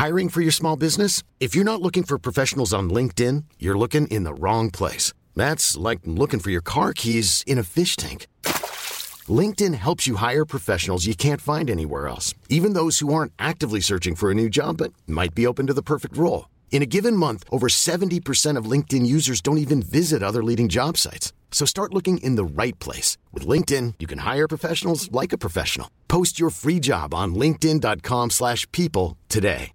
Hiring for your small business? If you're not looking for professionals on LinkedIn, you're looking in the wrong place. That's like looking for your car keys in a fish tank. LinkedIn helps you hire professionals you can't find anywhere else, even those who aren't actively searching for a new job but might be open to the perfect role. In a given month, over 70% of LinkedIn users don't even visit other leading job sites. So start looking in the right place. With LinkedIn, you can hire professionals like a professional. Post your free job on linkedin.com/people today.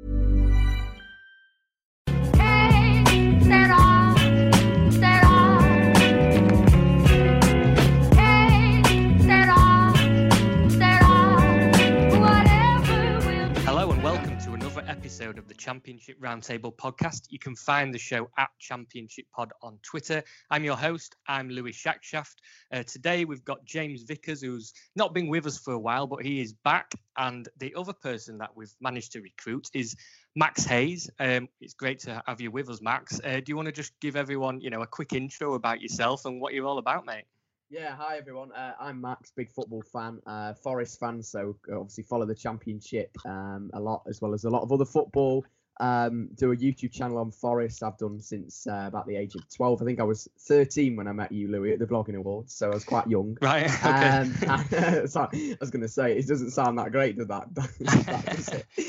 Episode of the Championship Roundtable podcast. You can find the show at Championship Pod on Twitter. I'm your host. I'm Louis Shackshaft. Today we've got James Vickers, who's not been with us for a while, but he is back. And the other person that we've managed to recruit is Max Hayes. It's great to have you with us, Max. Do you want to just give everyone, a quick intro about yourself and what you're all about, mate? Yeah, hi everyone. I'm Max, big football fan, Forest fan, so obviously follow the Championship a lot, as well as a lot of other football. Do a YouTube channel on Forest. I've done since about the age of 12. I think I was 13 when I met you, Louis, at the Blogging Awards, so I was quite young. Right, okay. So I was going to say, it doesn't sound that great, does that? Does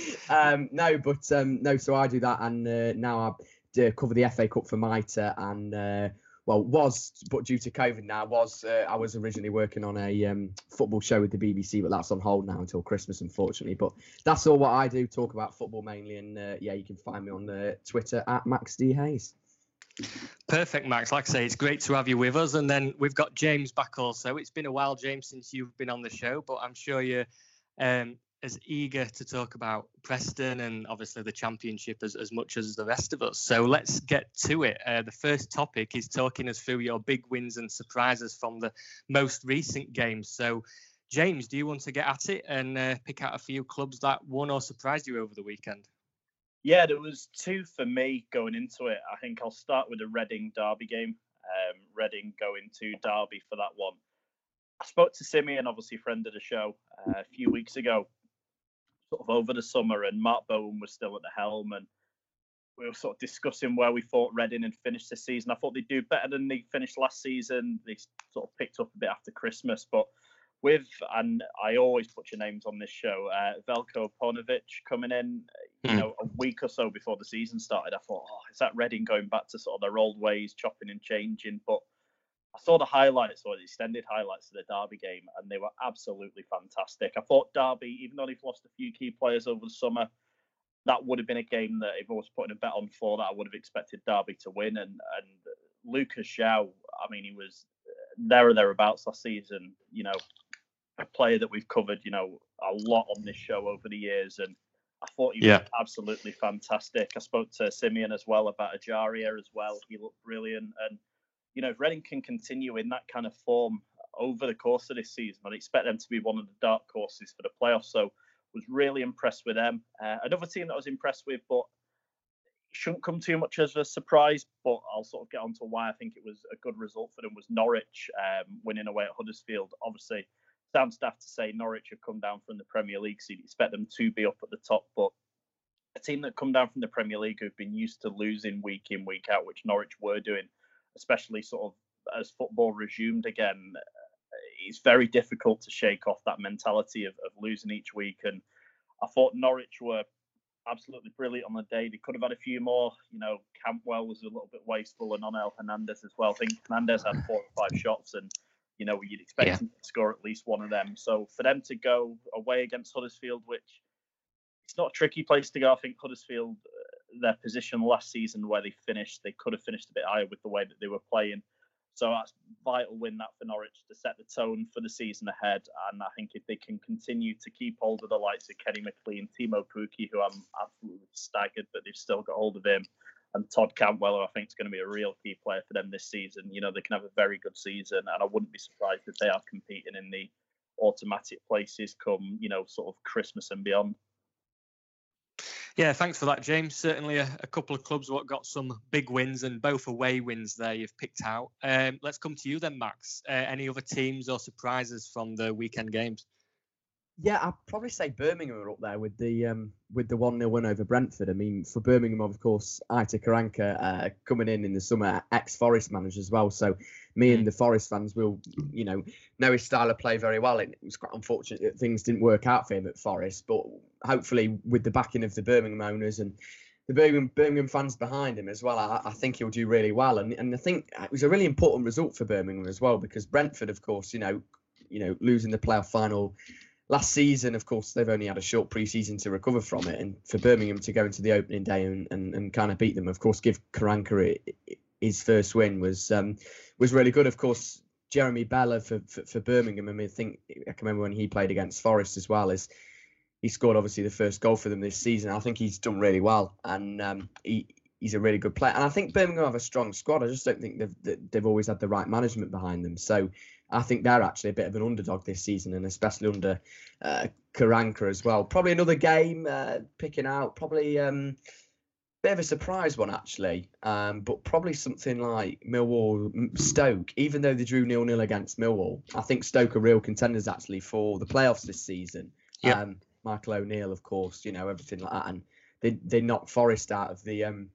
it? So I do that, and now I cover the FA Cup for Mitre, and but due to COVID now, I was originally working on a football show with the BBC, but that's on hold now until Christmas, unfortunately. But that's all what I do, talk about football mainly. And you can find me on Twitter at Max D Hayes. Perfect, Max. Like I say, it's great to have you with us. And then we've got James back also. It's been a while, James, since you've been on the show, but I'm sure you're as eager to talk about Preston and obviously the Championship as much as the rest of us. So let's get to it. The first topic is talking us through your big wins and surprises from the most recent games. So, James, do you want to get at it and pick out a few clubs that won or surprised you over the weekend? Yeah, there was two for me going into it. I think I'll start with the Reading Derby game. Reading going to Derby for that one. I spoke to Simeon, obviously friend of the show, a few weeks ago, sort of over the summer, and Mark Bowen was still at the helm, and we were sort of discussing where we thought Reading had finished this season. I thought they'd do better than they finished last season. They sort of picked up a bit after Christmas, but and I always put your names on this show, Veljko Paunovic coming in, a week or so before the season started, I thought, is that Reading going back to sort of their old ways, chopping and changing? But I saw the highlights, or the extended highlights of the Derby game, and they were absolutely fantastic. I thought Derby, even though they've lost a few key players over the summer, that would have been a game that if I was putting a bet on for that, I would have expected Derby to win. And Lucas João, I mean, he was there or thereabouts last season, a player that we've covered, a lot on this show over the years. And I thought he was absolutely fantastic. I spoke to Simeon as well about Ajaria as well. He looked brilliant. And if Reading can continue in that kind of form over the course of this season, I'd expect them to be one of the dark horses for the playoffs. So was really impressed with them. Another team that I was impressed with, but it shouldn't come too much as a surprise, but I'll sort of get on to why I think it was a good result for them, was Norwich winning away at Huddersfield. Obviously, sounds daft to say Norwich have come down from the Premier League, so you'd expect them to be up at the top, but a team that come down from the Premier League who've been used to losing week in, week out, which Norwich were doing, especially sort of as football resumed again, it's very difficult to shake off that mentality of losing each week. And I thought Norwich were absolutely brilliant on the day. They could have had a few more. Campbell was a little bit wasteful, and Onel Hernandez as well. I think Hernandez had 4 or 5 shots, and you'd expect him to score at least one of them. So for them to go away against Huddersfield, which it's not a tricky place to go. I think Huddersfield, their position last season where they finished, they could have finished a bit higher with the way that they were playing. So that's a vital win that for Norwich to set the tone for the season ahead. And I think if they can continue to keep hold of the likes of Kenny McLean, Timo Pukki, who I'm absolutely staggered that they've still got hold of him, and Todd Cantwell, who I think is going to be a real key player for them this season. They can have a very good season, and I wouldn't be surprised if they are competing in the automatic places come, sort of Christmas and beyond. Yeah, thanks for that, James. Certainly a couple of clubs what got some big wins, and both away wins there you've picked out. Let's come to you then, Max. Any other teams or surprises from the weekend games? Yeah, I'd probably say Birmingham are up there with the 1-0 win over Brentford. I mean, for Birmingham, of course, Aitor Karanka coming in the summer, ex-Forest manager as well. So me and the Forest fans will, know his style of play very well. It was quite unfortunate that things didn't work out for him at Forest, but hopefully with the backing of the Birmingham owners and the Birmingham fans behind him as well, I think he'll do really well. And I think it was a really important result for Birmingham as well, because Brentford, of course, losing the playoff final last season, of course, they've only had a short pre-season to recover from it. And for Birmingham to go into the opening day and kind of beat them, of course, give Karanka his first win was really good. Of course, Jeremy Bella for Birmingham, I mean, I can remember when he played against Forest as well, as he scored obviously the first goal for them this season. I think he's done really well, and he's a really good player. And I think Birmingham have a strong squad. I just don't think they've always had the right management behind them. So I think they're actually a bit of an underdog this season, and especially under Karanka as well. Probably another game picking out, probably bit of a surprise one actually, but probably something like Millwall Stoke. Even though they drew 0-0 against Millwall, I think Stoke are real contenders actually for the playoffs this season. Yeah. Michael O'Neill, of course, everything like that, and they knocked Forest out of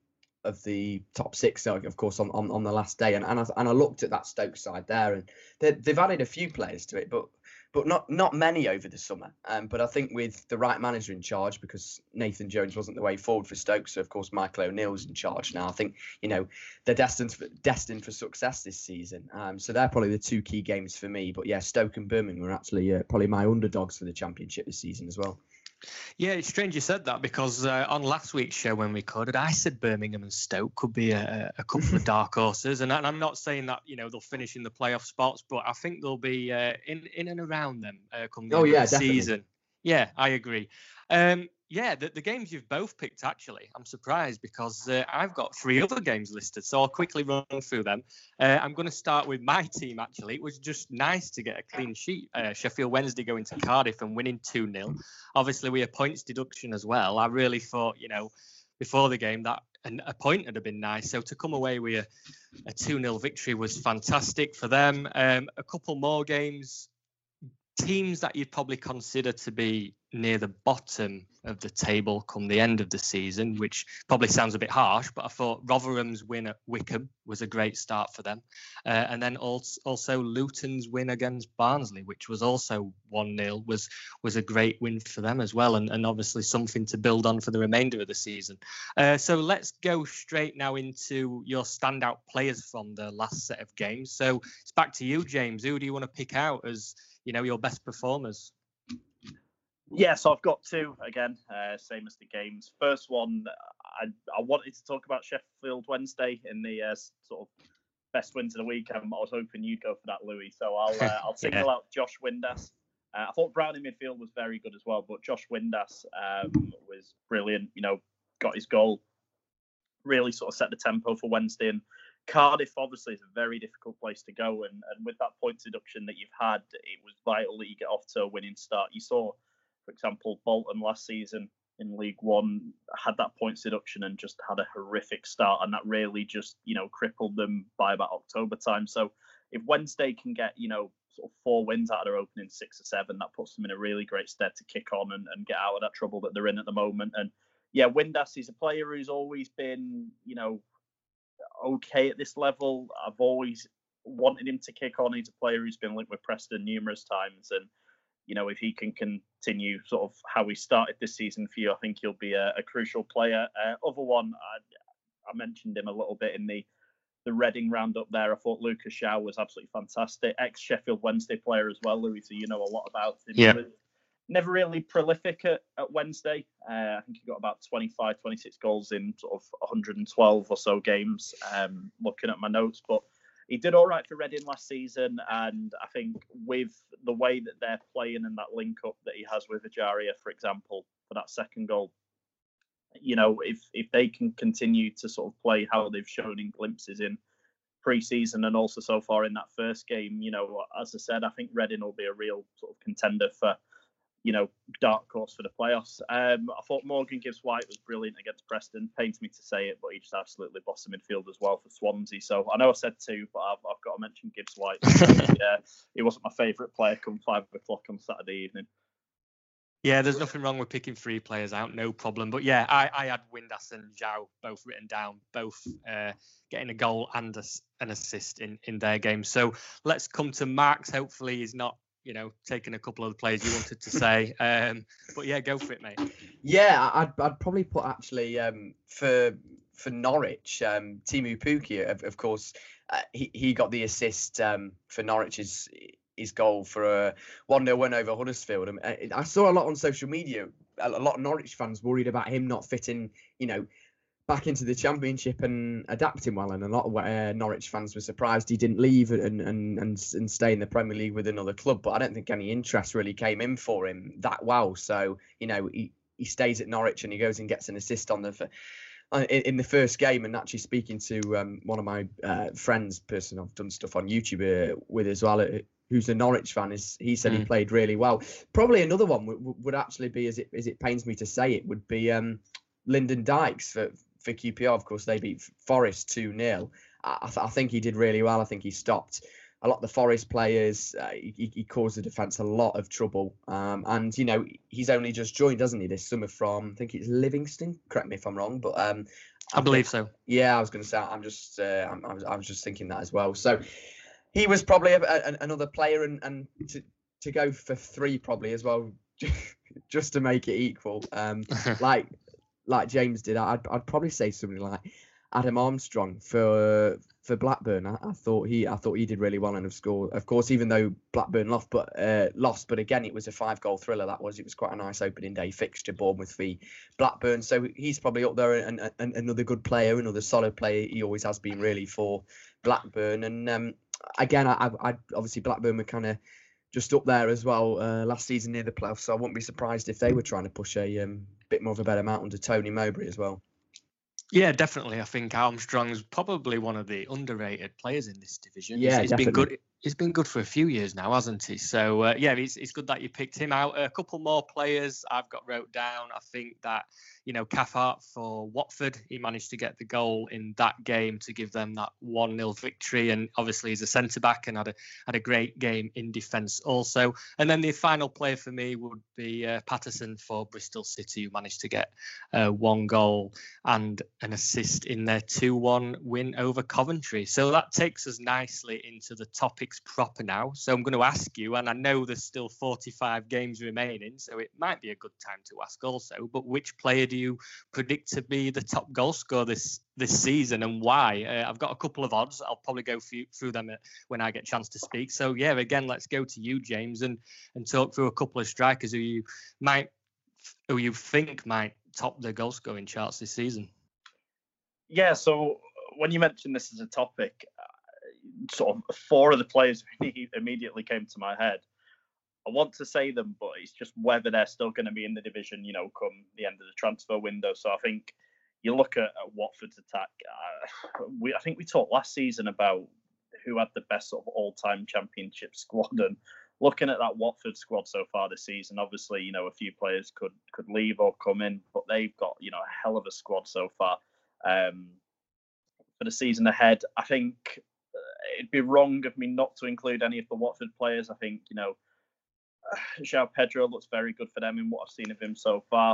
the top six, of course, on the last day. And I looked at that Stoke side there, and they've added a few players to it, but not many over the summer. But I think with the right manager in charge, because Nathan Jones wasn't the way forward for Stoke, so of course Michael O'Neill's in charge now. I think they're destined for success this season. So they're probably the two key games for me. But yeah, Stoke and Birmingham are actually probably my underdogs for the Championship this season as well. Yeah, it's strange you said that, because on last week's show when we recorded, I said Birmingham and Stoke could be a couple of dark horses, and I'm not saying that they'll finish in the playoff spots, but I think they'll be in and around them come the end of the definitely. season. Yeah, I agree. The games you've both picked, actually, I'm surprised, because I've got 3 other games listed, so I'll quickly run through them. I'm going to start with my team, actually. It was just nice to get a clean sheet. Sheffield Wednesday going to Cardiff and winning 2-0. Obviously, we had points deduction as well. I really thought, before the game that a point would have been nice. So to come away with a 2-0 victory was fantastic for them. A couple more games. Teams that you'd probably consider to be near the bottom of the table come the end of the season, which probably sounds a bit harsh, but I thought Rotherham's win at Wickham was a great start for them. And then also Luton's win against Barnsley, which was also 1-0, was a great win for them as well, and obviously something to build on for the remainder of the season. So let's go straight now into your standout players from the last set of games. So it's back to you, James. Who do you want to pick out as your best performers? Yeah, so I've got 2 again, same as the games. First one, I wanted to talk about Sheffield Wednesday in the sort of best wins of the week. I was hoping you'd go for that, Louis. So I'll single out Josh Windass. I thought Brown in midfield was very good as well, but Josh Windass was brilliant. Got his goal, really sort of set the tempo for Wednesday. And Cardiff obviously is a very difficult place to go, and with that points deduction that you've had, it was vital that you get off to a winning start. You saw, for example, Bolton last season in League One had that points deduction and just had a horrific start, and that really just crippled them by about October time. So if Wednesday can get sort of 4 wins out of their opening 6 or 7, that puts them in a really great stead to kick on and get out of that trouble that they're in at the moment. And yeah, Windass is a player who's always been okay at this level. I've always wanted him to kick on. He's a player who's been linked with Preston numerous times, and if he can continue sort of how he started this season for you, I think he'll be a crucial player. Other one, I mentioned him a little bit in the Reading roundup there. I thought Lucas Shaw was absolutely fantastic. Ex-Sheffield Wednesday player as well, Louis, so you know a lot about him. Yeah. Never really prolific at Wednesday. I think he got about 25, 26 goals in sort of 112 or so games, looking at my notes. But he did all right for Reading last season. And I think with the way that they're playing and that link-up that he has with Ajaria, for example, for that second goal, if they can continue to sort of play how they've shown in glimpses in pre-season and also so far in that first game, as I said, I think Reading will be a real sort of contender for dark horse for the playoffs. I thought Morgan Gibbs-White was brilliant against Preston. Pains me to say it, but he just absolutely bossed the midfield as well for Swansea. So I know I said 2, but I've got to mention Gibbs-White. Yeah, he wasn't my favourite player come 5 o'clock on Saturday evening. Yeah, there's nothing wrong with picking 3 players out, no problem. But yeah, I had Windass and Zhao both written down, both getting a goal and an assist in their game. So let's come to Marks. Hopefully he's not, taking a couple of the players you wanted to say. But yeah, go for it, mate. Yeah, I'd probably put actually for Norwich, Timu Pukki, of course, he got the assist for Norwich's his goal for a 1-0 win over Huddersfield. And I saw a lot on social media, a lot of Norwich fans worried about him not fitting, back into the Championship and adapting well. And a lot of Norwich fans were surprised he didn't leave and stay in the Premier League with another club. But I don't think any interest really came in for him that well. So, he stays at Norwich and he goes and gets an assist in the first game. And actually speaking to one of my friends, person I've done stuff on YouTube with as well, who's a Norwich fan, he said he played really well. Probably another one would actually be, as it pains me to say it, would be Lyndon Dykes for QPR. Of course, they beat Forest 2-0. I think he did really well. I think he stopped a lot of the Forest players. He caused the defence a lot of trouble. And he's only just joined, hasn't he, this summer from, I think it's Livingston. Correct me if I'm wrong, but I believe so. Yeah, I was going to say I was just thinking that as well. So he was probably another player, and to go for 3 probably as well, just to make it equal. Like James did, I'd probably say something like Adam Armstrong for Blackburn. I thought he did really well and have scored. Of course, even though Blackburn lost, but again, it was a 5-goal thriller. It was quite a nice opening day fixture, Bournemouth v Blackburn. So he's probably up there, and another good player, another solid player. He always has been really for Blackburn. And again, I obviously Blackburn were kind of just up there as well last season near the playoffs. So I wouldn't be surprised if they were trying to push a bit more of a better amount under Tony Mowbray as well. Yeah, definitely. I think Armstrong's probably one of the underrated players in this division. Yeah, he's been good. He's been good for a few years now, hasn't he? So it's good that you picked him out. A couple more players I've got wrote down. I think that Cathcart for Watford, he managed to get the goal in that game to give them that 1-0 victory, and obviously he's a centre back and had a great game in defence also. And then the final player for me would be Patterson for Bristol City, who managed to get 1 goal and an assist in their 2-1 win over Coventry. So that takes us nicely into the topics proper now. So I'm going to ask you, and I know there's still 45 games remaining, so it might be a good time to ask also, but which player do you predict to be the top goal scorer this season, and why? I've got a couple of odds. I'll probably go through them when I get a chance to speak. So yeah, again, let's go to you, James, and talk through a couple of strikers who you think might top the goal scoring charts this season. Yeah, so when you mentioned this as a topic, sort of 4 of the players immediately came to my head. I want to say them, but it's just whether they're still going to be in the division, come the end of the transfer window. So I think you look at Watford's attack. I think we talked last season about who had the best sort of all-time Championship squad, and looking at that Watford squad so far this season, obviously, a few players could leave or come in, but they've got, a hell of a squad so far. For the season ahead, I think it'd be wrong of me not to include any of the Watford players. I think, João Pedro looks very good for them in what I've seen of him so far.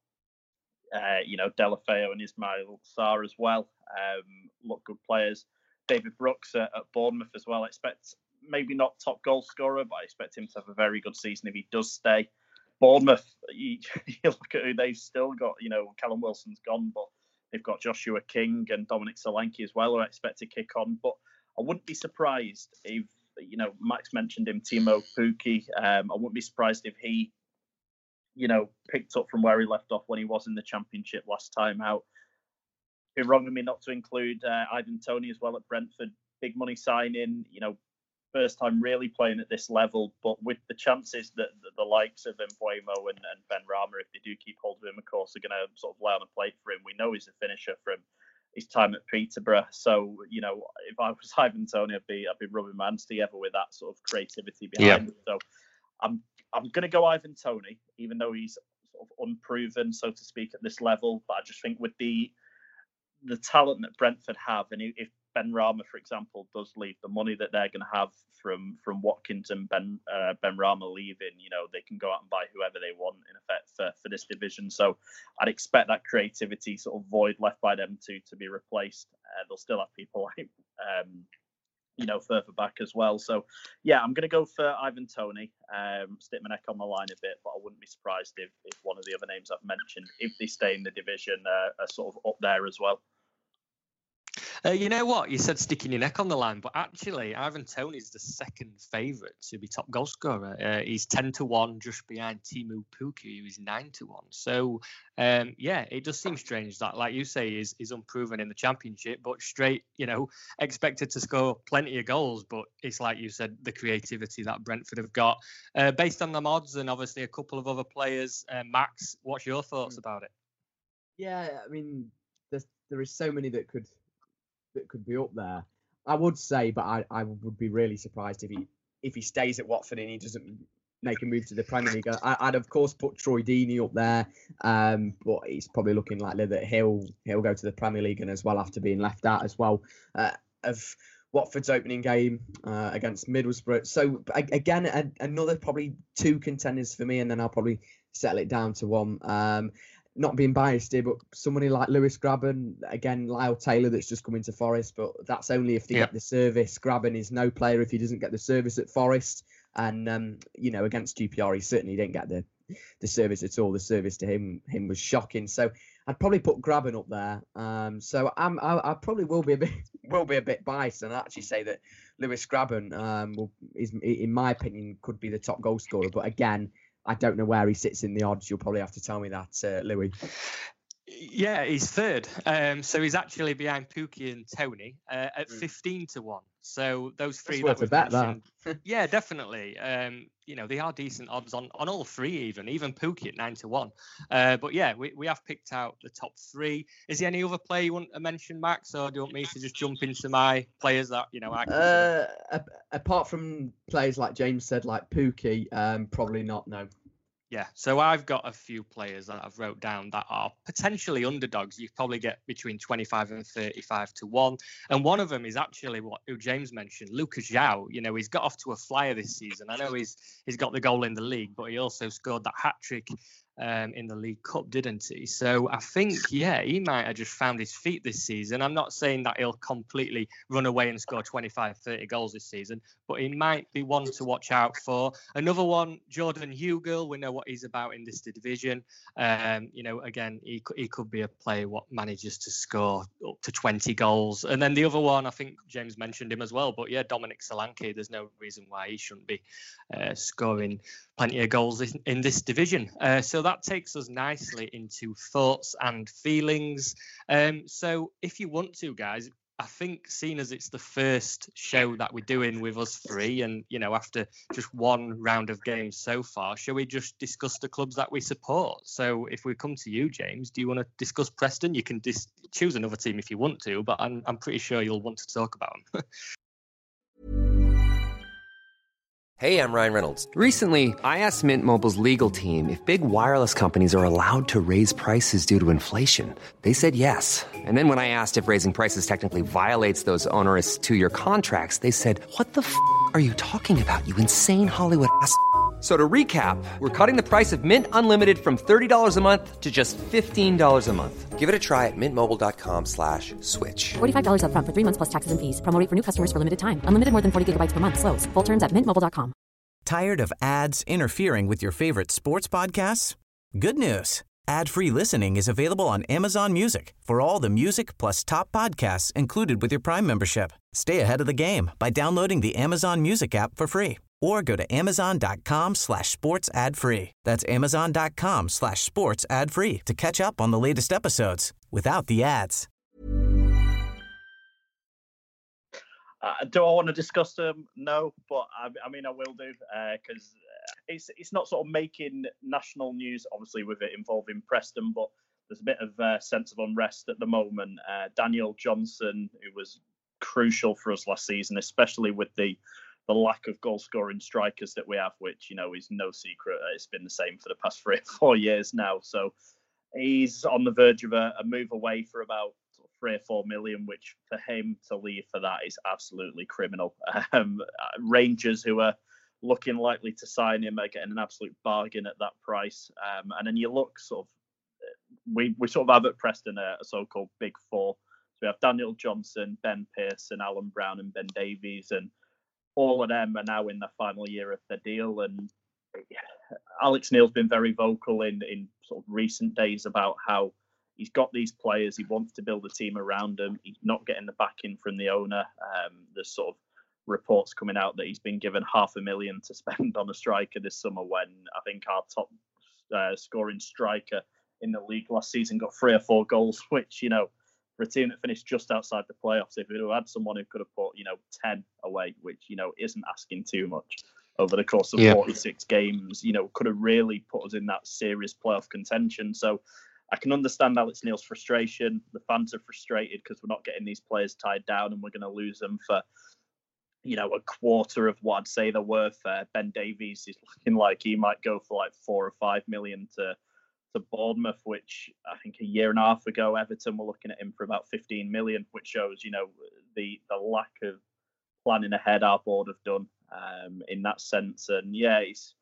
Deulofeu and Ismail Sarr as well look good players. David Brooks at Bournemouth as well. I expect maybe not top goal scorer, but I expect him to have a very good season if he does stay. Bournemouth, you look at who they've still got. Callum Wilson's gone, but they've got Joshua King and Dominic Solanke as well, who I expect to kick on. But I wouldn't be surprised if, Max mentioned him, Timu Pukki. I wouldn't be surprised if he, picked up from where he left off when he was in the Championship last time out. It'd be wrong of me not to include Ivan Toney as well at Brentford. Big money signing, first time really playing at this level, but with the chances that the likes of Mbeumo and Ben Rama, if they do keep hold of him, of course, are going to sort of lay on a plate for him. We know he's a finisher from his time at Peterborough. So, if I was Ivan Toney, I'd be rubbing my hands together with that sort of creativity behind him. So I'm going to go Ivan Toney, even though he's sort of unproven, so to speak, at this level. But I just think with the talent that Brentford have, and if Benrahma, for example, does leave, the money that they're going to have from Watkins and Benrahma leaving, they can go out and buy whoever they want in effect for this division. So I'd expect that creativity sort of void left by them to be replaced. They'll still have people like further back as well. So yeah, I'm going to go for Ivan Toney. Stick my neck on the line a bit, but I wouldn't be surprised if one of the other names I've mentioned, if they stay in the division, are sort of up there as well. You know what? You said sticking your neck on the line, but actually, Ivan Toney is the second favourite to be top goal scorer. He's 10-1, just behind Teemu Pukki, who is 9-1. So, it does seem strange that, like you say, is unproven in the Championship, but straight, expected to score plenty of goals. But it's like you said, the creativity that Brentford have got, based on the odds and obviously a couple of other players. Max, what's your thoughts about it? Yeah, I mean, there is so many that could be up there. I would say, but I would be really surprised if he stays at Watford and he doesn't make a move to the Premier League. I'd of course put Troy Deeney up there, but it's probably looking likely that he'll go to the Premier League and as well after being left out as well of Watford's opening game against Middlesbrough. So again, another probably two contenders for me, and then I'll probably settle it down to one. Not being biased here, but somebody like Lewis Grabban, again, Lyle Taylor that's just come into Forest, but that's only if they get the service. Grabban is no player if he doesn't get the service at Forest. And, against QPR, he certainly didn't get the service at all. The service to him was shocking. So I'd probably put Grabban up there. So I probably will be a bit biased and actually say that Lewis Grabban is, in my opinion, could be the top goal scorer. But again, I don't know where he sits in the odds. You'll probably have to tell me that, Louis. Yeah, he's third. So he's actually behind Pukki and Toney at 15-1. So those three that we've mentioned, yeah, definitely. They are decent odds on all three, even Pukki at 9-1. But yeah, we have picked out the top three. Is there any other player you want to mention, Max, or do you want me to just jump into my players that I consider? Apart from players like James said, like Pukki, probably not. No. Yeah, so I've got a few players that I've wrote down that are potentially underdogs. You probably get between 25 and 35-1. And one of them is actually who James mentioned, Lucas João. He's got off to a flyer this season. I know he's got the goal in the league, but he also scored that hat-trick in the League Cup, didn't he? So I think, he might have just found his feet this season. I'm not saying that he'll completely run away and score 25, 30 goals this season, but he might be one to watch out for. Another one, Jordan Hugill. We know what he's about in this division. Again, he could be a player what manages to score up to 20 goals. And then the other one, I think James mentioned him as well, but yeah, Dominic Solanke. There's no reason why he shouldn't be scoring plenty of goals in this division. So that takes us nicely into thoughts and feelings. So if you want to, guys, I think seeing as it's the first show that we're doing with us three and, after just one round of games so far, shall we just discuss the clubs that we support? So if we come to you, James, do you want to discuss Preston? You can choose another team if you want to, but I'm pretty sure you'll want to talk about them. Hey, I'm Ryan Reynolds. Recently, I asked Mint Mobile's legal team if big wireless companies are allowed to raise prices due to inflation. They said yes. And then when I asked if raising prices technically violates those onerous 2-year contracts, they said, "What the f*** are you talking about, you insane Hollywood ass?" So to recap, we're cutting the price of Mint Unlimited from $30 a month to just $15 a month. Give it a try at mintmobile.com/switch. $45 up front for 3 months plus taxes and fees. Promo rate for new customers for limited time. Unlimited more than 40 gigabytes per month. Slows full terms at mintmobile.com. Tired of ads interfering with your favorite sports podcasts? Good news. Ad-free listening is available on Amazon Music for all the music plus top podcasts included with your Prime membership. Stay ahead of the game by downloading the Amazon Music app for free or go to amazon.com/sports ad free. That's amazon.com/sports ad free to catch up on the latest episodes without the ads. Do I want to discuss them? No, but I mean, I will do because it's not sort of making national news, obviously, with it involving Preston, but there's a bit of sense of unrest at the moment. Daniel Johnson, who was crucial for us last season, especially with the lack of goal-scoring strikers that we have, which, is no secret. It's been the same for the past 3 or 4 years now. So he's on the verge of a move away for about 3 or 4 million, which for him to leave for that is absolutely criminal. Rangers, who are looking likely to sign him, are getting an absolute bargain at that price. And then you look sort of, we sort of have at Preston a so-called big four. So we have Daniel Johnson, Ben Pearson, Alan Brown, and Ben Davies, and all of them are now in the final year of their deal. And Alex Neil's been very vocal in sort of recent days about how he's got these players, he wants to build a team around them, he's not getting the backing from the owner. There's sort of reports coming out that he's been given $500,000 to spend on a striker this summer, when I think our top scoring striker in the league last season got 3 or 4 goals, which, you know, for a team that finished just outside the playoffs, if it had had someone who could have put, 10 away, which, isn't asking too much over the course of 46 games, could have really put us in that serious playoff contention. So I can understand Alex Neil's frustration. The fans are frustrated because we're not getting these players tied down, and we're going to lose them for, a quarter of what I'd say they're worth. Ben Davies is looking like he might go for like 4 or 5 million to Bournemouth, which I think a year and a half ago, Everton were looking at him for about 15 million, which shows, the lack of planning ahead our board have done in that sense. And yeah, it's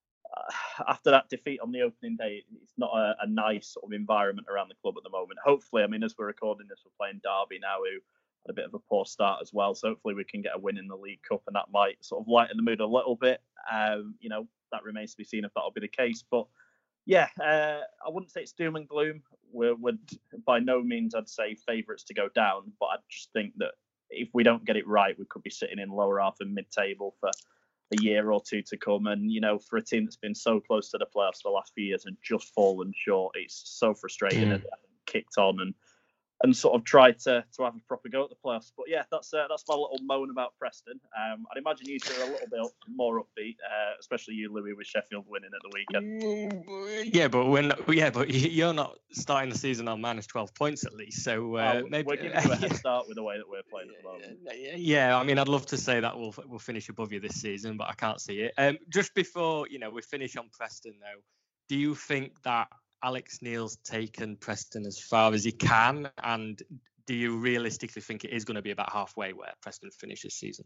after that defeat on the opening day, it's not a nice sort of environment around the club at the moment. Hopefully, I mean, as we're recording this, we're playing Derby now, who had a bit of a poor start as well. So hopefully we can get a win in the League Cup, and that might sort of lighten the mood a little bit. That remains to be seen if that'll be the case. But yeah, I wouldn't say it's doom and gloom. We're by no means, I'd say, favourites to go down. But I just think that if we don't get it right, we could be sitting in lower half and mid-table for a year or two to come. And, for a team that's been so close to the playoffs for the last few years and just fallen short, it's so frustrating. And kicked on and sort of tried to have a proper go at the playoffs. But yeah, that's my little moan about Preston. I'd imagine you two are a little bit more upbeat, especially you, Louis, with Sheffield winning at the weekend. Yeah, but you're not starting the season on minus 12 points at least. So maybe we're giving you a head start with the way that we're playing at the moment. Yeah, I mean, I'd love to say that we'll finish above you this season, but I can't see it. Just before we finish on Preston, though, do you think that Alex Neil's taken Preston as far as he can, and do you realistically think it is going to be about halfway where Preston finish this season?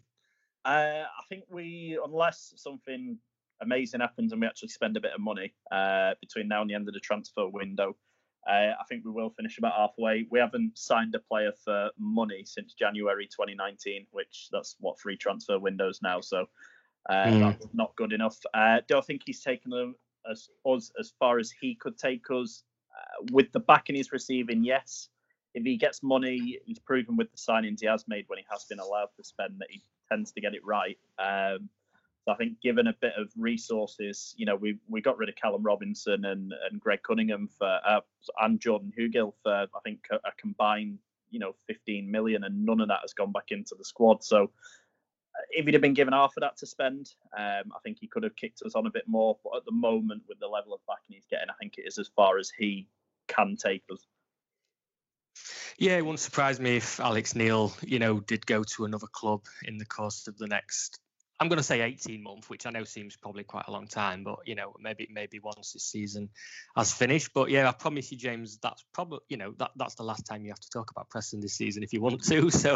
I think unless something amazing happens and we actually spend a bit of money between now and the end of the transfer window, I think we will finish about halfway. We haven't signed a player for money since January 2019, which that's 3 transfer windows now, so that's not good enough. Do I think he's taken them as far as he could take us with the backing he's receiving? Yes. If he gets money, he's proven with the signings he has made when he has been allowed to spend that he tends to get it right. So I think given a bit of resources, we got rid of Callum Robinson and Greg Cunningham and Jordan Hugill for I think a combined 15 million, and none of that has gone back into the squad. So if he'd have been given half of that to spend, I think he could have kicked us on a bit more. But at the moment, with the level of backing he's getting, I think it is as far as he can take us. Yeah, it wouldn't surprise me if Alex Neil, did go to another club in the course of the next, I'm going to say 18 months, which I know seems probably quite a long time, but, maybe once this season has finished. But yeah, I promise you, James, that's probably, that's the last time you have to talk about Preston this season if you want to. So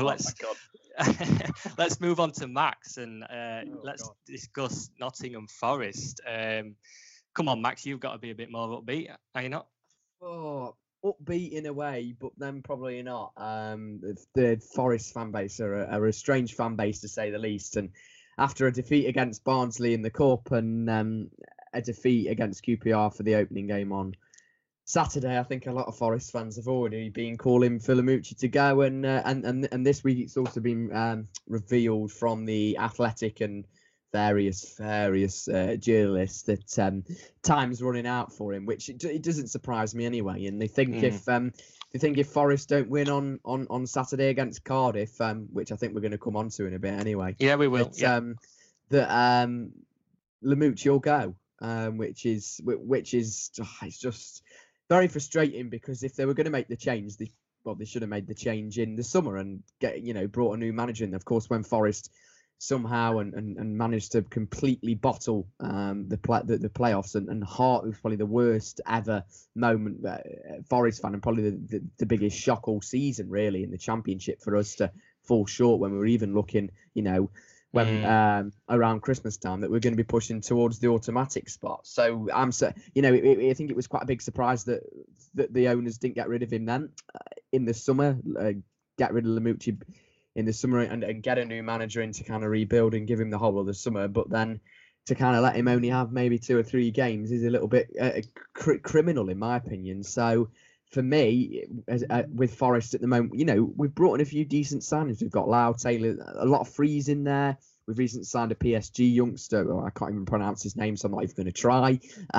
let's move on to Max and let's discuss Nottingham Forest. Come on, Max, you've got to be a bit more upbeat, are you not? Oh, upbeat in a way, but then probably not. The Forest fan base are a strange fan base, to say the least. And after a defeat against Barnsley in the Cup and a defeat against QPR for the opening game on Saturday, I think a lot of Forest fans have already been calling for Lamouchi to go. And this week it's also been revealed from the Athletic and various journalists that time's running out for him, which it doesn't surprise me anyway. And they think if Forest don't win on Saturday against Cardiff, which I think we're going to come on to in a bit anyway. Yeah, we will. That Lamouchi will go, which is it's just very frustrating, because if they were going to make the change, they should have made the change in the summer and brought a new manager in. Of course, when Forest somehow and managed to completely bottle the playoffs, and Hart was probably the worst ever moment, Forest fan, and probably the biggest shock all season really in the Championship for us to fall short when we were even looking, when around Christmas time that we're going to be pushing towards the automatic spot. So I think it was quite a big surprise that the owners didn't get rid of him then in the summer, get rid of Lamouchi in the summer and get a new manager in to kind of rebuild and give him the whole of the summer. But then to kind of let him only have maybe 2 or 3 games is a little bit criminal in my opinion. So for me, with Forest at the moment, we've brought in a few decent signings. We've got Lau Taylor, a lot of frees in there. We've recently signed a PSG youngster. I can't even pronounce his name, so I'm not even going to try.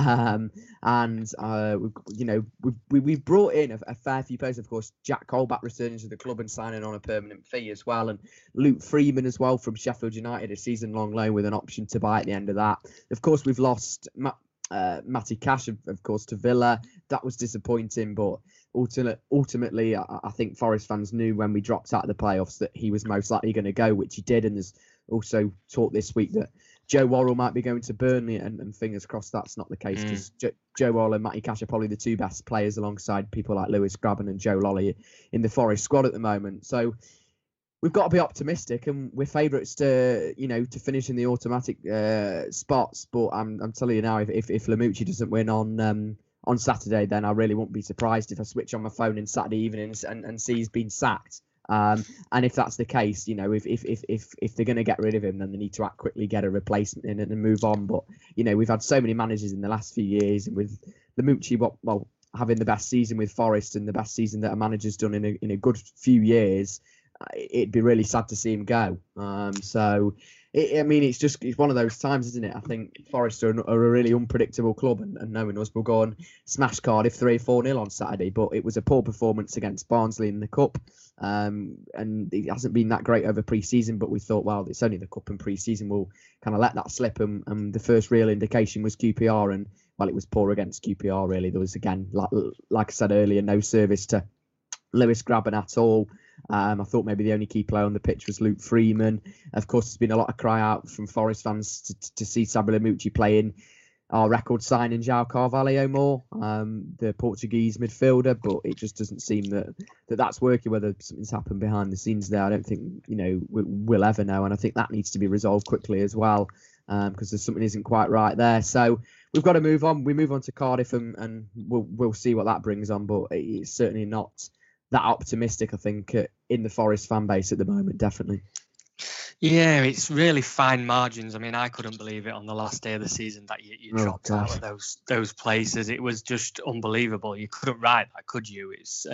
We've brought in a fair few players. Of course, Jack Colback returning to the club and signing on a permanent fee as well, and Luke Freeman as well from Sheffield United, a season-long loan with an option to buy at the end of that. Of course, we've lost Matty Cash, of course, to Villa. That was disappointing, but ultimately, I think Forest fans knew when we dropped out of the playoffs that he was most likely going to go, which he did. And there's also talk this week that Joe Worrell might be going to Burnley, and fingers crossed that's not the case, because Joe Worrell and Matty Cash are probably the 2 best players alongside people like Lewis Grabban and Joe Lolly in the Forest squad at the moment. So we've got to be optimistic, and we're favourites to finish in the automatic spots. But I'm telling you now, if Lamouchi doesn't win on Saturday, then I really won't be surprised if I switch on my phone in Saturday evenings and see he's been sacked. And if that's the case, if they're going to get rid of him, then they need to act quickly, get a replacement in and move on. But we've had so many managers in the last few years, and with Lamouchi, having the best season with Forest and the best season that a manager's done in a good few years, it'd be really sad to see him go. It's one of those times, isn't it? I think Forest are a really unpredictable club, and knowing us, we'll go and smash Cardiff 3-4-0 on Saturday. But it was a poor performance against Barnsley in the Cup, and it hasn't been that great over pre-season. But we thought, well, it's only the Cup and pre-season, we'll kind of let that slip. And the first real indication was QPR, and well, it was poor against QPR. Really, there was, again, like I said earlier, no service to Lewis Grabban at all. I thought maybe the only key player on the pitch was Luke Freeman. Of course, there's been a lot of cry out from Forest fans to see Sabri Lamouchi playing our record signing João Carvalho more, the Portuguese midfielder, but it just doesn't seem that's working. Whether something's happened behind the scenes there, I don't think we'll ever know, and I think that needs to be resolved quickly as well, because there's something isn't quite right there. So we've got to move on. We move on to Cardiff, and we'll see what that brings on, but it's certainly not that optimistic, I think, in the Forest fan base at the moment, definitely. Yeah, it's really fine margins. I mean, I couldn't believe it on the last day of the season that you dropped out of those places. It was just unbelievable. You couldn't write that, could you?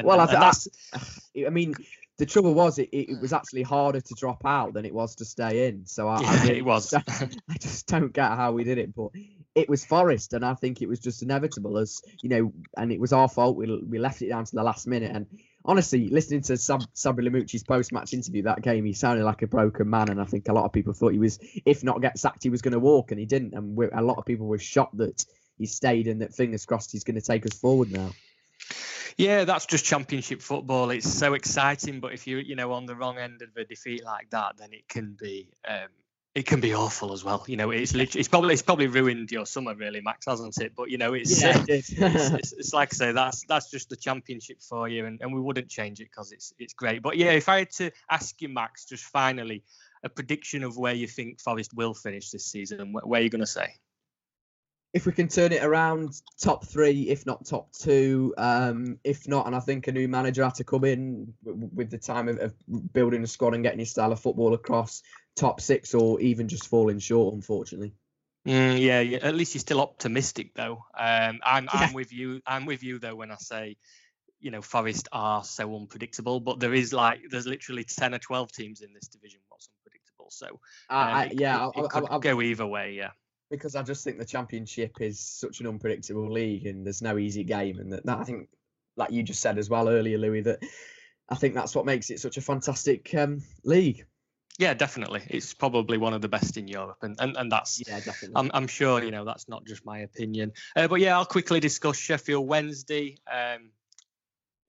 I mean, the trouble was it was actually harder to drop out than it was to stay in. So it was. I just don't get how we did it, but it was Forest, and I think it was just inevitable, as and it was our fault. We left it down to the last minute, and honestly, listening to Sabri Lamouchi's post-match interview that game, he sounded like a broken man, and I think a lot of people thought he was, if not get sacked, he was going to walk, and he didn't. And a lot of people were shocked that he stayed, and that, fingers crossed, he's going to take us forward now. Yeah, that's just Championship football. It's so exciting, but if you're on the wrong end of a defeat like that, then it can be awful as well. It's probably ruined your summer, really, Max, hasn't it? But it's like I say, that's just the Championship for you, and we wouldn't change it because it's great. But yeah, if I had to ask you, Max, just finally a prediction of where you think Forest will finish this season, where are you going to say? If we can turn it around, top 3, if not top 2, if not, and I think a new manager had to come in with the time of building a squad and getting his style of football across, top 6, or even just falling short, unfortunately. Yeah, at least you're still optimistic, though. I'm with you. I'm with you, though, when I say, Forest are so unpredictable. But there's literally 10 or 12 teams in this division what's unpredictable. So it could go either way. Yeah. Because I just think the Championship is such an unpredictable league, and there's no easy game, and that I think, like you just said as well earlier, Louis, that I think that's what makes it such a fantastic league. Yeah, definitely. It's probably one of the best in Europe, and that's, yeah, definitely. I'm sure that's not just my opinion. But yeah, I'll quickly discuss Sheffield Wednesday.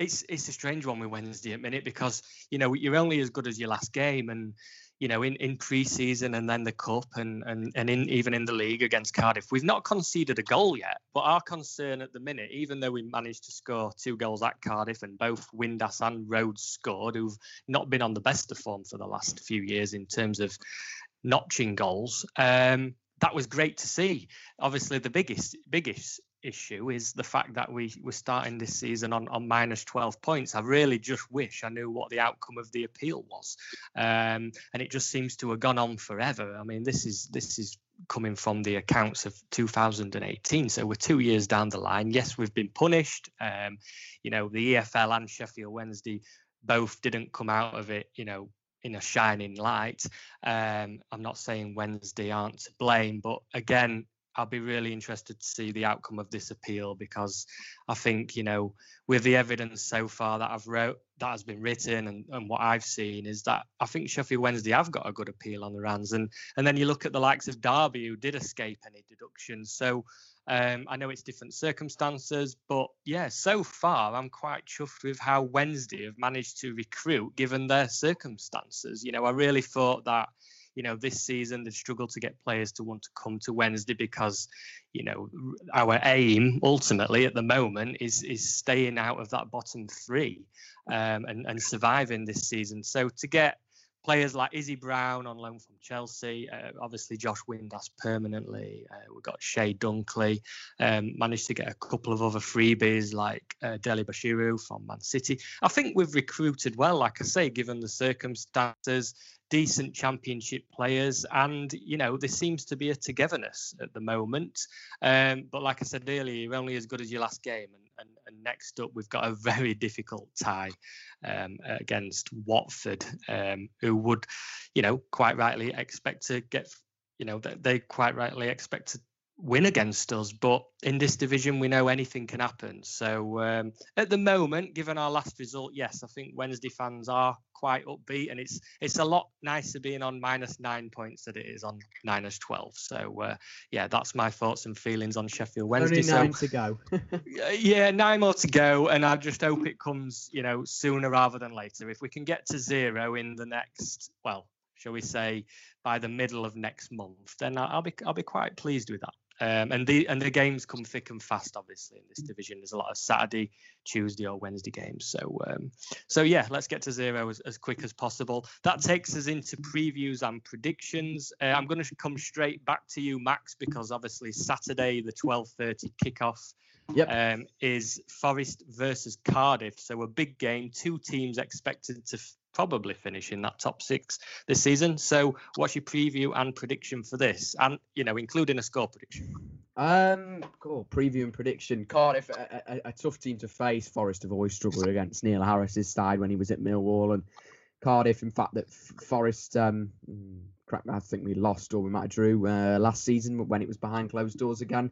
it's a strange one with Wednesday at minute because, you know, you're only as good as your last game. And, you know, in pre-season and then the cup and even in the league against Cardiff, we've not conceded a goal yet. But our concern at the minute, even though we managed to score 2 goals at Cardiff and both Windass and Rhodes scored, who've not been on the best of form for the last few years in terms of notching goals, that was great to see. Obviously, the biggest issue is the fact that we were starting this season on minus 12 points. I really just wish I knew what the outcome of the appeal was, and it just seems to have gone on forever. I mean, this is coming from the accounts of 2018, so we're 2 years down the line. Yes, we've been punished. You know, the EFL and Sheffield Wednesday both didn't come out of it, you know, in a shining light. I'm not saying Wednesday aren't to blame, but again, I'll be really interested to see the outcome of this appeal, because I think, you know, with the evidence so far that that has been written and what I've seen, is that I think Sheffield Wednesday have got a good appeal on their hands. And then you look at the likes of Derby, who did escape any deductions. So I know it's different circumstances, but yeah, so far I'm quite chuffed with how Wednesday have managed to recruit given their circumstances. You know, I really thought that, you know, this season they've struggled to get players to want to come to Wednesday because, you know, our aim ultimately at the moment is staying out of that bottom 3 and surviving this season. So to get players like Izzy Brown on loan from Chelsea, obviously Josh Windass permanently, we've got Shea Dunkley, managed to get a couple of other freebies like Dele Bashiru from Man City. I think we've recruited well, like I say, given the circumstances, decent championship players, and, you know, there seems to be a togetherness at the moment. But like I said earlier, you're only as good as your last game. And next up, we've got a very difficult tie against Watford, who would, you know, quite rightly expect to get, you know, they quite rightly expect to win against us. But in this division, we know anything can happen. So at the moment, given our last result, yes, I think Wednesday fans are quite upbeat, and it's a lot nicer being on minus 9 points than it is on minus 12. So yeah, that's my thoughts and feelings on Sheffield Wednesday. Only 9 to go. Yeah, 9 more to go, and I just hope it comes, you know, sooner rather than later. If we can get to 0 in the next, well, shall we say, by the middle of next month, then I'll be quite pleased with that. And the games come thick and fast, obviously, in this division. There's a lot of Saturday, Tuesday or Wednesday games. So yeah, let's get to 0 as quick as possible. That takes us into previews and predictions. I'm going to come straight back to you, Max, because obviously Saturday, the 12:30 kickoff, is Forest versus Cardiff. So a big game, 2 teams expected to probably finish in that top 6 this season. So what's your preview and prediction for this? And, you know, including a score prediction. Cool. Preview and prediction. Cardiff, a tough team to face. Forest have always struggled against Neil Harris's side when he was at Millwall. And Cardiff, in fact, that Forest, I think we lost or we might have drew last season when it was behind closed doors again.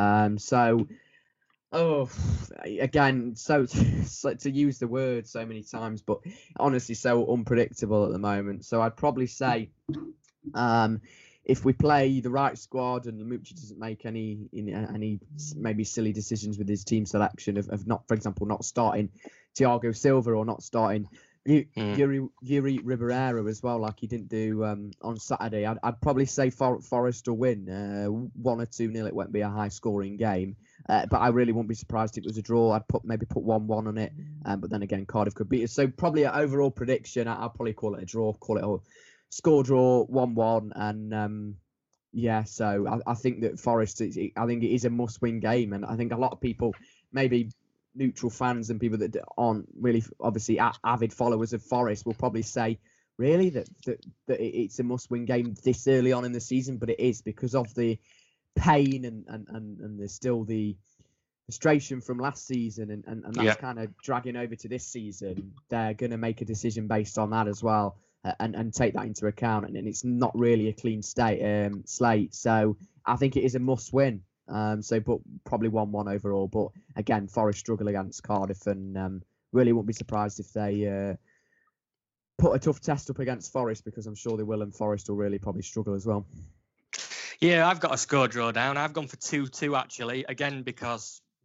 Again, so to use the word so many times, but honestly, so unpredictable at the moment. So I'd probably say, if we play the right squad and Lamucci doesn't make any maybe silly decisions with his team selection of not, for example, not starting Thiago Silva or not starting Yuri Ribeiro as well, like he didn't do on Saturday, I'd probably say Forest will win 1 or 2-0. It won't be a high scoring game, but I really won't be surprised if it was a draw. I'd maybe put 1-1 on it, but then again, Cardiff could beat us. So probably an overall prediction, I'll probably call it a draw, call it a score draw, 1-1, and yeah. So I think that Forest, I think it is a must-win game, and I think a lot of people, maybe neutral fans and people that aren't really obviously avid followers of Forest, will probably say, really, that it's a must-win game this early on in the season, but it is because of the pain and there's still the frustration from last season, and that's kind of dragging over to this season. They're going to make a decision based on that as well, and take that into account, and it's not really a clean slate. So I think it is a must-win. But probably 1-1 overall. But again, Forest struggle against Cardiff, and really won't be surprised if they put a tough test up against Forest, because I'm sure they will, and Forest will really probably struggle as well. Yeah, I've got a score draw down. I've gone for 2-2 actually, again because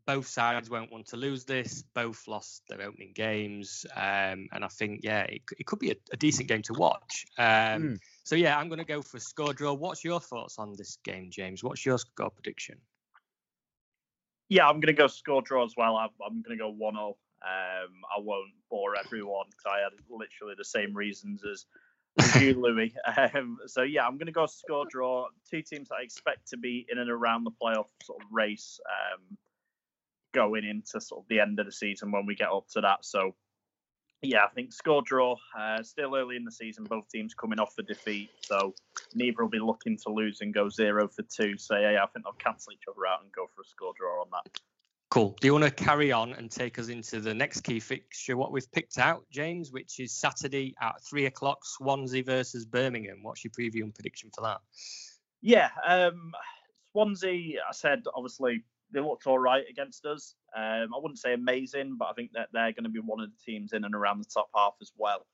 both sides won't want to lose this. Both lost their opening games. And I think, it could be a decent game to watch. So, I'm going to go for a score draw. What's your thoughts on this game, James? What's your score prediction? Yeah, I'm going to go score draw as well. I'm going to go 1-0. I won't bore everyone because I had literally the same reasons as you, Louis. I'm going to go score draw. Two teams that I expect to be in and around the playoff sort of race going into sort of the end of the season when we get up to that. So, I think score draw. Still early in the season, both teams coming off the defeat, so neither will be looking to lose and go 0-2. So, I think they'll cancel each other out and go for a score draw on that. Cool. Do you want to carry on and take us into the next key fixture, what we've picked out, James, which is Saturday at 3:00, Swansea versus Birmingham? What's your preview and prediction for that? Yeah, Swansea, I said, obviously, they looked all right against us. I wouldn't say amazing, but I think that they're going to be one of the teams in and around the top half as well.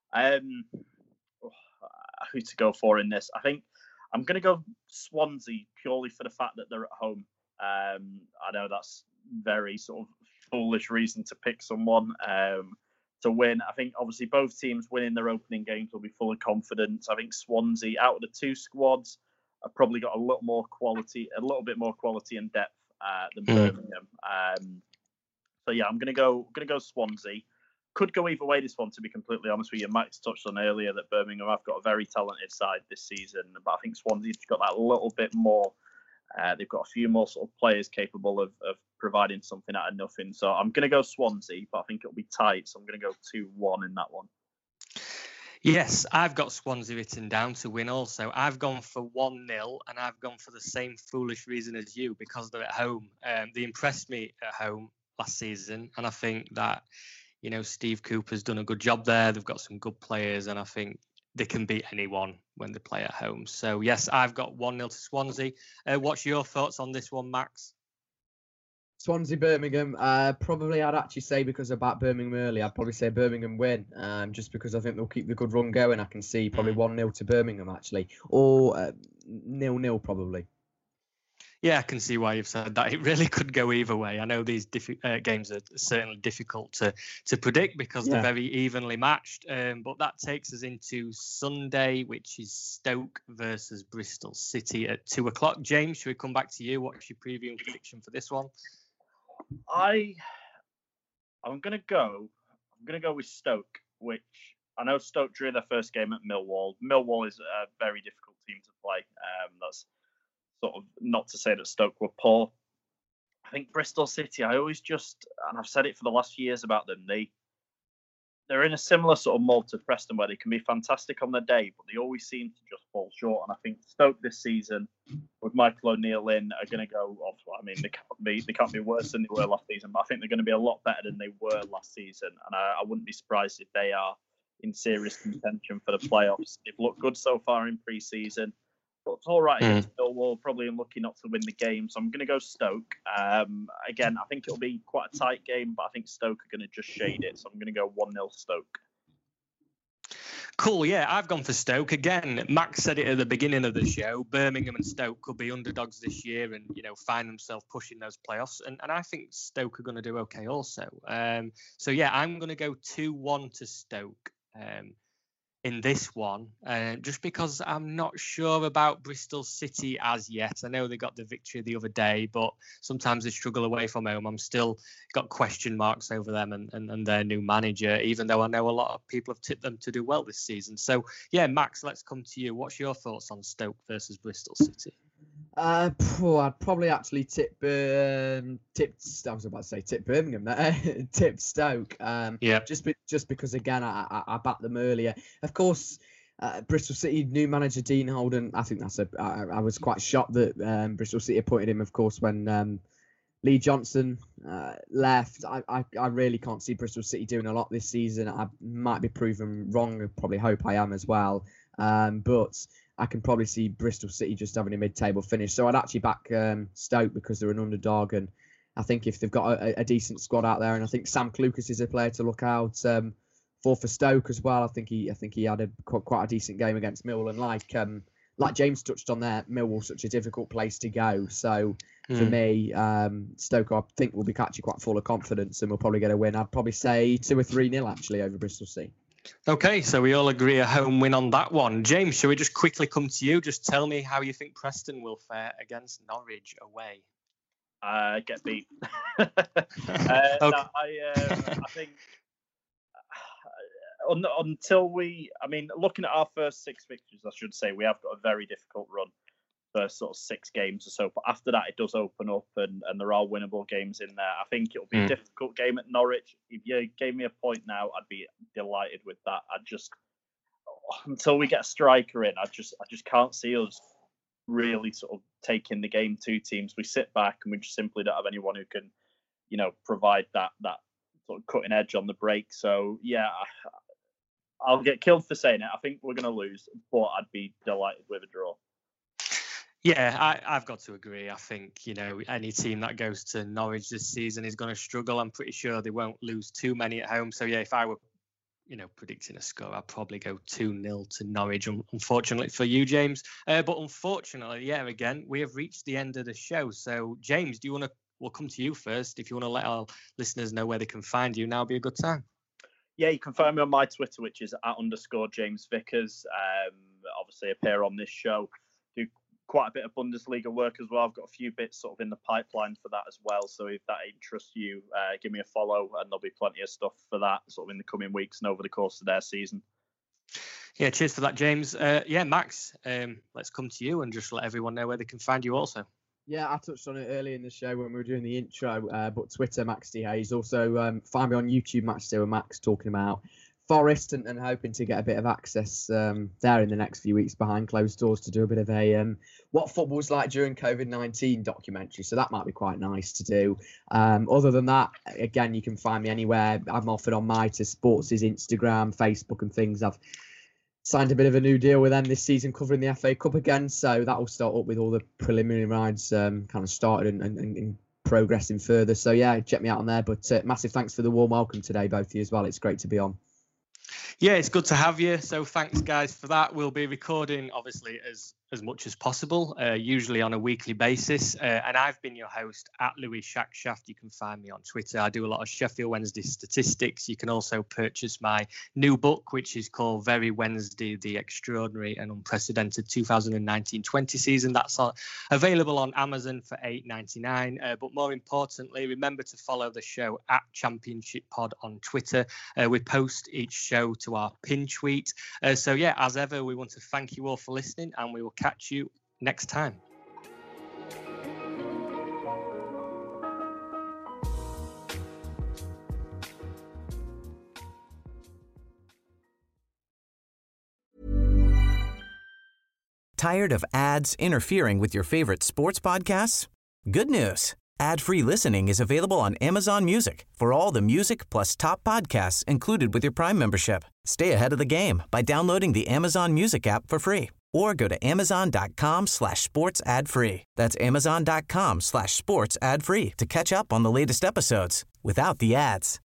Who to go for in this? I think I'm going to go Swansea purely for the fact that they're at home. I know that's very sort of foolish reason to pick someone to win. I think obviously both teams winning their opening games will be full of confidence. I think Swansea, out of the two squads, have probably got a little bit more quality and depth than Birmingham. I'm gonna go Swansea. Could go either way, this one, to be completely honest with you. Max touched on earlier that Birmingham have got a very talented side this season, but I think Swansea's got that little bit more. They've got a few more sort of players capable of providing something out of nothing. So I'm going to go Swansea, but I think it'll be tight. So I'm going to go 2-1 in that one. Yes, I've got Swansea written down to win also. I've gone for 1-0, and I've gone for the same foolish reason as you, because they're at home. They impressed me at home last season, and I think that, Steve Cooper's done a good job there. They've got some good players, and I think they can beat anyone when they play at home. So, yes, I've got 1-0 to Swansea. What's your thoughts on this one, Max? Swansea, Birmingham. Probably I'd actually say, because about Birmingham earlier, I'd probably say Birmingham win. Just because I think they'll keep the good run going. I can see probably 1-0 to Birmingham, actually. Or 0-0 probably. Yeah, I can see why you've said that. It really could go either way. I know these games are certainly difficult to predict because they're very evenly matched. But that takes us into Sunday, which is Stoke versus Bristol City at 2:00. James, should we come back to you? What's your preview and prediction for this one? I'm gonna go with Stoke, which I know Stoke drew their first game at Millwall. Millwall is a very difficult team to play. That's sort of not to say that Stoke were poor. I think Bristol City, I always and I've said it for the last few years about them, they're in a similar sort of mold to Preston where they can be fantastic on their day, but they always seem to just fall short. And I think Stoke this season, with Michael O'Neill in, are going to go off. I mean, they can't be worse than they were last season, but I think they're going to be a lot better than they were last season. And I wouldn't be surprised if they are in serious contention for the playoffs. They've looked good so far in pre-season. But it's all right against Millwall, probably unlucky not to win the game. So I'm going to go Stoke. Again, I think it'll be quite a tight game, but I think Stoke are going to just shade it. So I'm going to go 1-0 Stoke. Cool, yeah, I've gone for Stoke. Again, Max said it at the beginning of the show. Birmingham and Stoke could be underdogs this year and, find themselves pushing those playoffs. And I think Stoke are going to do okay also. I'm going to go 2-1 to Stoke. In this one, just because I'm not sure about Bristol City as yet. I know they got the victory the other day, but sometimes they struggle away from home. I'm still got question marks over them and their new manager, even though I know a lot of people have tipped them to do well this season. So, Max, let's come to you. What's your thoughts on Stoke versus Bristol City? I'd probably actually tip Birmingham. Tip Stoke. Just because again I backed them earlier. Of course, Bristol City new manager Dean Holden. I think I was quite shocked that Bristol City appointed him. Of course, when Lee Johnson left, I really can't see Bristol City doing a lot this season. I might be proven wrong. I probably hope I am as well. But I can probably see Bristol City just having a mid-table finish. So I'd actually back Stoke because they're an underdog. And I think if they've got a decent squad out there, and I think Sam Clucas is a player to look out for Stoke as well. I think he had quite a decent game against Millwall. And like like James touched on there, Millwall's such a difficult place to go. So for me, Stoke, I think, will be catching quite full of confidence and we'll probably get a win. I'd probably say 2 or 3-0 actually over Bristol City. Okay, so we all agree a home win on that one. James, shall we just quickly come to you? Just tell me how you think Preston will fare against Norwich away. Get beat. Okay. I think until looking at our first 6 fixtures, I should say we have got a very difficult run. First sort of 6 games or so, but after that it does open up and there are winnable games in there. I think it'll be a difficult game at Norwich. If you gave me a point now, I'd be delighted with that. Until we get a striker in, I just can't see us really sort of taking the game to teams. We sit back and we just simply don't have anyone who can, provide that sort of cutting edge on the break. So yeah, I'll get killed for saying it. I think we're going to lose, but I'd be delighted with a draw. Yeah, I've got to agree. I think, any team that goes to Norwich this season is going to struggle. I'm pretty sure they won't lose too many at home. So, yeah, if I were, predicting a score, I'd probably go 2-0 to Norwich, unfortunately for you, James. But unfortunately, yeah, again, we have reached the end of the show. So, James, we'll come to you first. If you want to let our listeners know where they can find you, now would be a good time. Yeah, you can find me on my Twitter, which is @_James Vickers. Obviously, appear on this show. Do quite a bit of Bundesliga work as well. I've got a few bits sort of in the pipeline for that as well. So if that interests you, give me a follow and there'll be plenty of stuff for that sort of in the coming weeks and over the course of their season. Yeah, cheers for that, James. Max, let's come to you and just let everyone know where they can find you also. Yeah, I touched on it earlier in the show when we were doing the intro, but Twitter, Max D. Hayes. Also, find me on YouTube, Match Day with Max, talking about Forest and hoping to get a bit of access there in the next few weeks behind closed doors to do a bit of a what football's like during COVID-19 documentary. So that might be quite nice to do. Other than that, again, you can find me anywhere. I'm offered on Mitre Sports' Instagram, Facebook and things. I've signed a bit of a new deal with them this season covering the FA Cup again. So that will start up with all the preliminary rides kind of started and progressing further. So yeah, check me out on there. But massive thanks for the warm welcome today, both of you as well. It's great to be on. Yeah, it's good to have you. So thanks, guys, for that. We'll be recording, obviously, as much as possible, usually on a weekly basis. And I've been your host @Louis Shackshaft. You can find me on Twitter. I do a lot of Sheffield Wednesday statistics. You can also purchase my new book, which is called Very Wednesday, The Extraordinary and Unprecedented 2019-20 season. That's available on Amazon for $8.99. But more importantly, remember to follow the show @ChampionshipPod on Twitter. We post each show to our pin tweet. So yeah, as ever, we want to thank you all for listening and we will catch you next time. Tired of ads interfering with your favorite sports podcasts? Good news. Ad-free listening is available on Amazon Music for all the music plus top podcasts included with your Prime membership. Stay ahead of the game by downloading the Amazon Music app for free or go to amazon.com/sports ad free. That's amazon.com/sports ad free to catch up on the latest episodes without the ads.